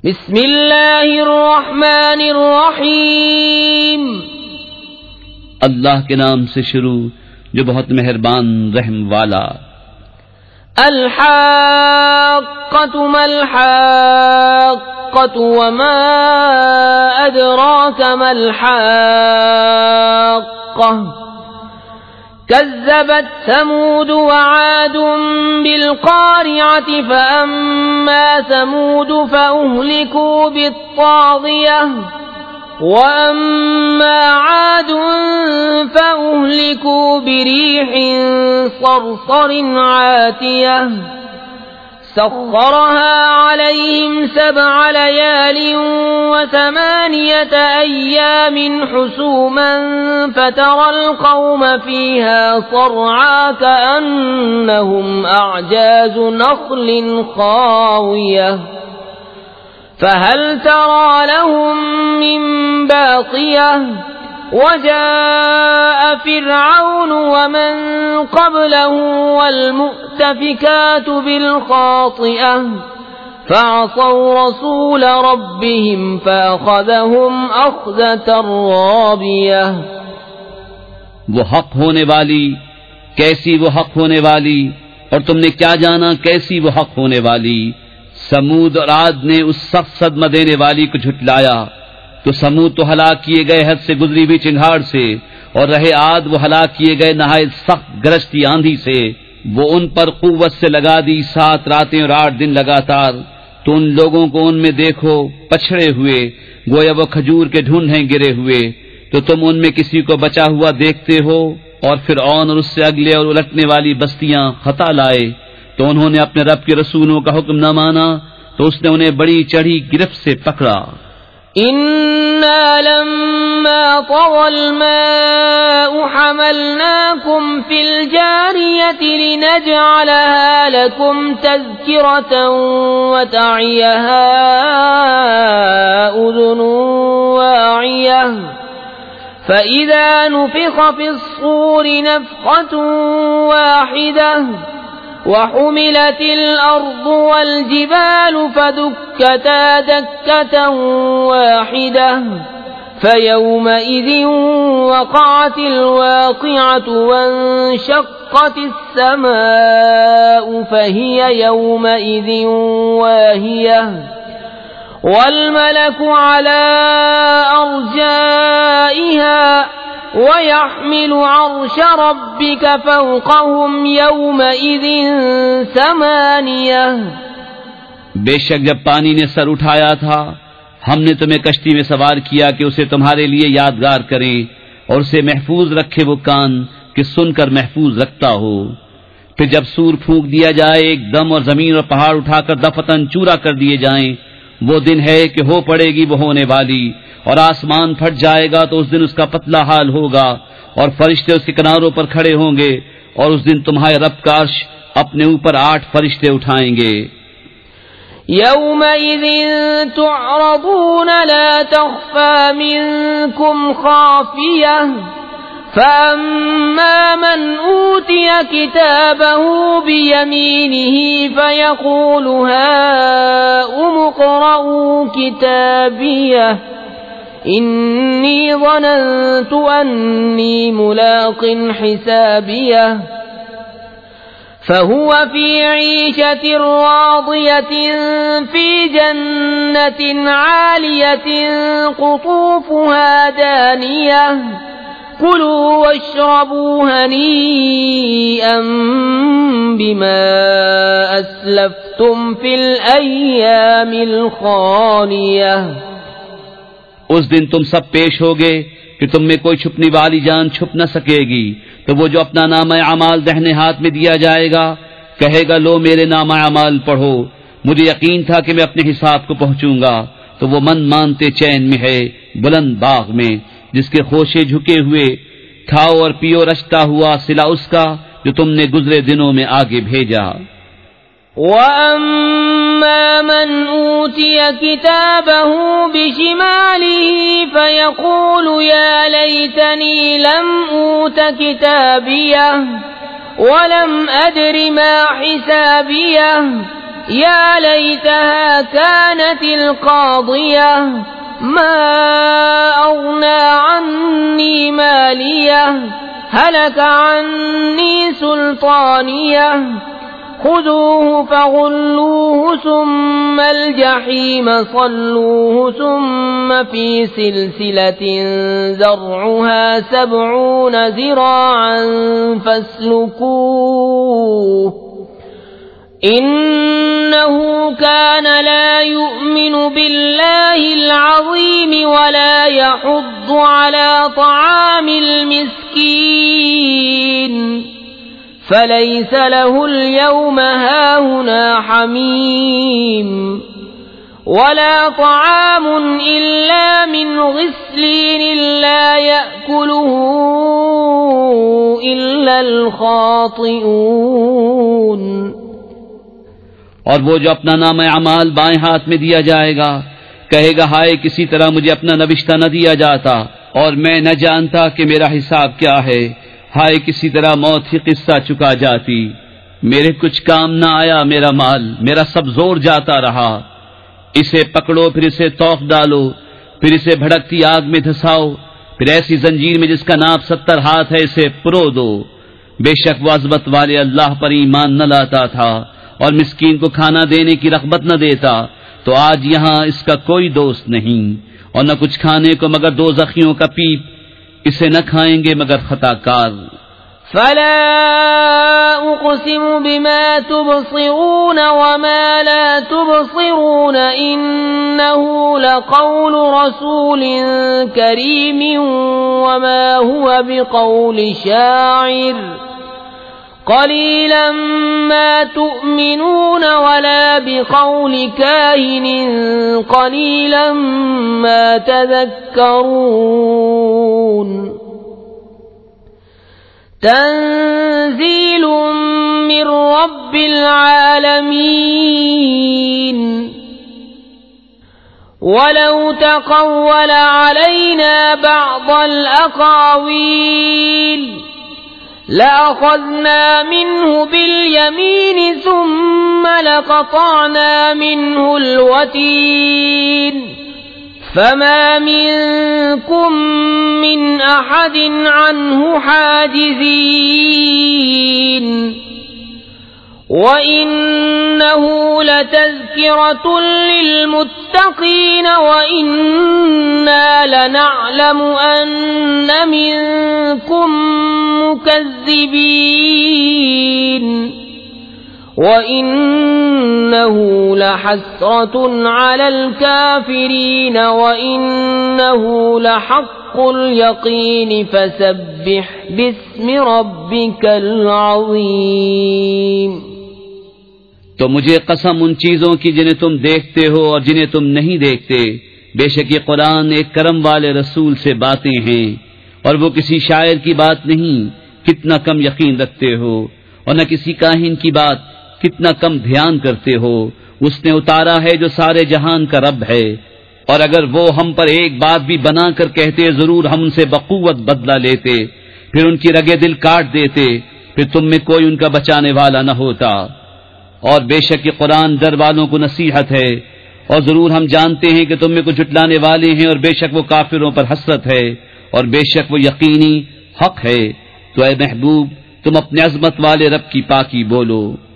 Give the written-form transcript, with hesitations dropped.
بسم اللہ الرحمن الرحیم، اللہ کے نام سے شروع جو بہت مہربان رحم والا۔ الحاقۃ ما الحاقۃ وما ادراک ما الحاقۃ كذبت ثمود وعاد بالقارعة فأما ثمود فأهلكوا بالطاغية وأما عاد فأهلكوا بريح صرصر عاتية سخرها عليهم 7 ليال و8 أيام حسوما فترى القوم فيها صرعا كأنهم أعجاز نخل خاوية فهل ترى لهم من باقية وجاء فرعون ومن قبله والمؤتفكات بالخاطئة فعصوا رسول ربهم فأخذهم أخذة رابية۔ وہ حق ہونے والی، کیسی وہ حق ہونے والی، اور تم نے کیا جانا کیسی وہ حق ہونے والی۔ سمود اور عاد نے اس سخت صدمہ دینے والی کو جھٹلایا تو سمود تو ہلاک کیے گئے حد سے گزری ہوئی چنگھاڑ سے، اور رہے عاد وہ ہلاک کیے گئے نہایت سخت گرجتی آندھی سے۔ وہ ان پر قوت سے لگا دی 7 راتیں اور 8 دن لگاتار، تو ان لوگوں کو ان میں دیکھو پچھڑے ہوئے، گویا وہ کھجور کے ڈھونڈ ہیں گرے ہوئے، تو تم ان میں کسی کو بچا ہوا دیکھتے ہو؟ اور فرعون اور اس سے اگلے اور الٹنے والی بستیاں خطا لائے تو انہوں نے اپنے رب کے رسولوں کا حکم نہ مانا تو اس نے انہیں بڑی چڑھی گرفت سے پکڑا۔ إنا لما طغى الماء حملناكم في الجارية لنجعلها لكم تذكرة وتعيها أذن واعية فإذا نفخ في الصور نفخة واحدة وحملت الأرض والجبال فدكتا دكة واحدة فيومئذ وقعت الواقعة وانشقت السماء فهي يومئذ واهية والملك على أرجائها وَيَحْمِلُ عَرْشَ رَبِّكَ فَوْقَهُمْ يَوْمَئِذٍ 8۔ بے شک جب پانی نے سر اٹھایا تھا ہم نے تمہیں کشتی میں سوار کیا کہ اسے تمہارے لیے یادگار کریں اور اسے محفوظ رکھے وہ کان کہ سن کر محفوظ رکھتا ہو۔ پھر جب سور پھونک دیا جائے ایک دم اور زمین اور پہاڑ اٹھا کر دفتن چورا کر دیے جائیں، وہ دن ہے کہ ہو پڑے گی وہ ہونے والی، اور آسمان پھٹ جائے گا تو اس دن اس کا پتلا حال ہوگا، اور فرشتے اس کے کناروں پر کھڑے ہوں گے، اور اس دن تمہارے رب کا عرش اپنے اوپر 8 فرشتے اٹھائیں گے۔ يومئذ تعرضون لا تخفى منكم خافية فأما من أوتي كتابه بيمينه فيقول هاؤم اقرءوا كتابيه إني ظننت أني ملاق حسابيه فهو في عيشة راضية في جنة عالية قطوفها دانية كلوا واشربوا هنيئا بما أسلفتم في الأيام الخالية۔ اس دن تم سب پیش ہوگے کہ تم میں کوئی چھپنے والی جان چھپ نہ سکے گی، تو وہ جو اپنا نامہ اعمال دہنے ہاتھ میں دیا جائے گا کہے گا لو میرے نامہ اعمال پڑھو، مجھے یقین تھا کہ میں اپنے حساب کو پہنچوں گا، تو وہ من مانتے چین میں ہے بلند باغ میں جس کے خوشے جھکے ہوئے، کھاؤ اور پیو رچتا ہوا صلہ اس کا جو تم نے گزرے دنوں میں آگے بھیجا۔ وَأَمَّا مَنْ أُوتِيَ كِتَابَهُ بِشِمَالِهِ فَيَقُولُ يَا لَيْتَنِي لَمْ أُوتَ كِتَابِيَهْ وَلَمْ أَدْرِ مَا حِسَابِيَهْ يا ليتها كانت القاضية ما أغنى عني مالية هلك عني سلطانية خذوه فغلوه ثم الجحيم صلوه ثم في سلسلة ذرعها 70 ذراعا فاسلكوه إنه كان لا يؤمن بالله العظيم ولا يحض على طعام المسكين فليس له اليوم هاهنا حميم ولا طعام إلا من غسلين لا يأكله إلا الخاطئون. اور وہ جو اپنا نام اعمال بائیں ہاتھ میں دیا جائے گا کہے گا ہائے کسی طرح مجھے اپنا نوشتہ نہ دیا جاتا اور میں نہ جانتا کہ میرا حساب کیا ہے. ہائے کسی طرح موت ہی قصہ چکا جاتی. میرے کچھ کام نہ آیا میرا مال، میرا سب زور جاتا رہا. اسے پکڑو پھر اسے توق ڈالو پھر اسے بھڑکتی آگ میں دھساؤ پھر ایسی زنجیر میں جس کا ناپ 70 ہاتھ ہے اسے پرو دو. بے شک وہ عظمت والے اللہ پر ایمان نہ لاتا تھا اور مسکین کو کھانا دینے کی رغبت نہ دیتا، تو آج یہاں اس کا کوئی دوست نہیں اور نہ کچھ کھانے کو مگر دوزخیوں کا پیپ. اسے نہ کھائیں گے مگر خطا کار. فلا اقسم بما تبصرون وما لا تبصرون انه لقول رسول كريم وما هو بقول شاعر قليلا ما تؤمنون ولا بقول كاهن قليلا ما تذكرون. تنزيل من رب العالمين ولو تقول علينا بعض الأقاويل لأخذنا منه باليمين ثم لقطعنا منه الوتين فما منكم من أحد عنه حاجزين وإنه لتذكرة للمتقين وإنا لنعلم أن منكم مكذبين وَإِنَّهُ لَحَسْرَةٌ عَلَى الْكَافِرِينَ وَإِنَّهُ لَحَقُّ الْيَقِينِ فَسَبِّحْ بِاسْمِ رَبِّكَ الْعَظِيمِ. تو مجھے قسم ان چیزوں کی جنہیں تم دیکھتے ہو اور جنہیں تم نہیں دیکھتے. بے شک یہ قرآن ایک کرم والے رسول سے باتیں ہیں اور وہ کسی شاعر کی بات نہیں. کتنا کم یقین رکھتے ہو. اور نہ کسی کاہن کی بات، کتنا کم دھیان کرتے ہو. اس نے اتارا ہے جو سارے جہان کا رب ہے. اور اگر وہ ہم پر ایک بات بھی بنا کر کہتے ضرور ہم ان سے بقوت بدلہ لیتے، پھر ان کی رگے دل کاٹ دیتے، پھر تم میں کوئی ان کا بچانے والا نہ ہوتا. اور بے شک یہ قرآن ڈر والوں کو نصیحت ہے. اور ضرور ہم جانتے ہیں کہ تم میں کچھ جھٹلانے والے ہیں، اور بے شک وہ کافروں پر حسرت ہے، اور بے شک وہ یقینی حق ہے. تو اے محبوب تم اپنے عظمت والے رب کی پاکی بولو.